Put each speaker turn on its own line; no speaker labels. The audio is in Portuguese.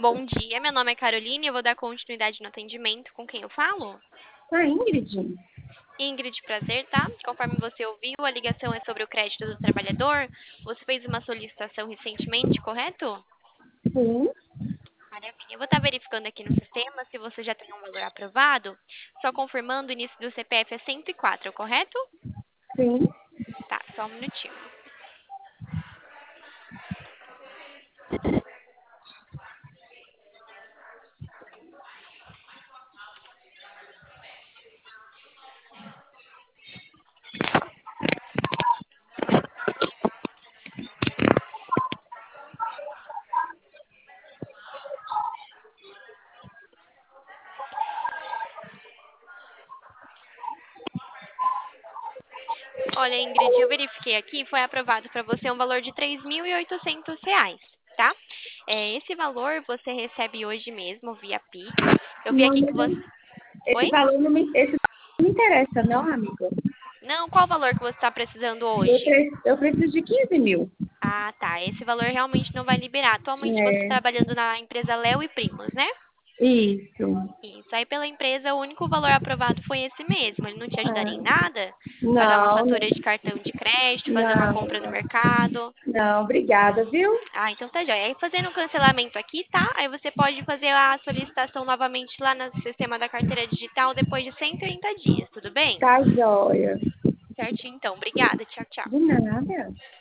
Bom dia, meu nome é Caroline e eu vou dar continuidade no atendimento. Com quem eu falo?
Com a Ingrid?
Ingrid, prazer, tá? Conforme você ouviu, a ligação é sobre o crédito do trabalhador. Você fez uma solicitação recentemente, correto?
Sim,
Maravilha. Eu vou estar verificando aqui no sistema se você já tem um valor aprovado. Só confirmando, o início do CPF é 104, correto?
sim.
Tá, só um minutinho. Olha, Ingrid, eu verifiquei aqui, foi aprovado para você um valor de R$ 3.800, tá? Esse valor você recebe hoje mesmo via Pix. Eu vi
Não,
aqui que
mas
você...
esse
Oi?
valor não me, esse valor não me interessa, não, amiga.
Não, qual valor que você está precisando hoje?
Eu preciso de 15 mil.
Ah, tá. Esse valor realmente não vai liberar. Atualmente você está
É,
trabalhando na empresa Léo e Primos, né?
isso.
Isso. Aí pela empresa, o único valor aprovado foi esse mesmo. Ele não te ajudaria em
Ah,
nada? Pagar uma
não,
fatura de cartão de crédito, fazer uma
não,
compra no mercado?
não, obrigada, viu?
Ah, então tá jóia. Aí fazendo o cancelamento aqui, tá? Aí você pode fazer a solicitação novamente lá no sistema da carteira digital depois de 180 dias, tudo bem?
Tá joia.
Certinho, então. Obrigada. Tchau, tchau.
De nada.